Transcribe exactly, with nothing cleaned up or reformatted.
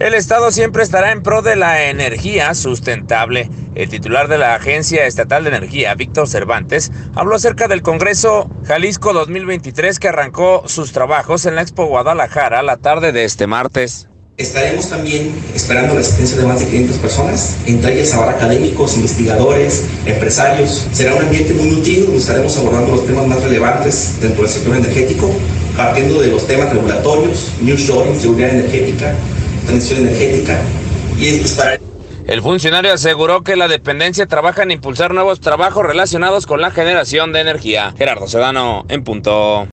El Estado siempre estará en pro de la energía sustentable. El titular de la Agencia Estatal de Energía, Víctor Cervantes, habló acerca del Congreso Jalisco dos mil veintitrés que arrancó sus trabajos en la Expo Guadalajara la tarde de este martes. Estaremos también esperando la asistencia de más de quinientas personas, entre ellas habrá académicos, investigadores, empresarios. Será un ambiente muy nutrido donde estaremos abordando los temas más relevantes dentro del sector energético, partiendo de los temas regulatorios, nearshoring, seguridad energética, transición energética y es para... El funcionario aseguró que la dependencia trabaja en impulsar nuevos trabajos relacionados con la generación de energía. Gerardo Sedano, en punto.